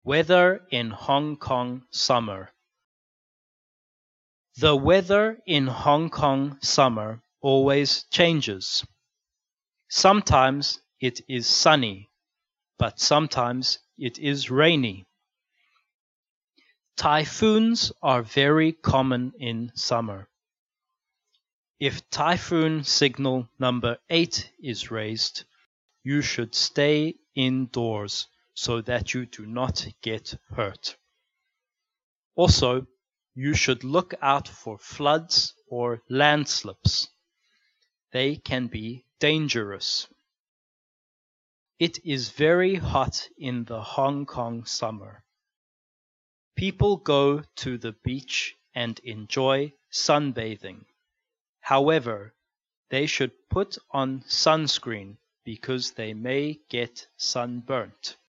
Weather in Hong Kong summer. The weather in Hong Kong summer always changes. Sometimes it is sunny, but sometimes it is rainy. Typhoons are very common in summer. If typhoon signal number 8 is raised, you should stay indoors so that you do not get hurt. Also, you should look out for floods or landslips. They can be dangerous. It is very hot in the Hong Kong summer. People go to the beach and enjoy sunbathing. However, they should put on sunscreen because they may get sunburnt.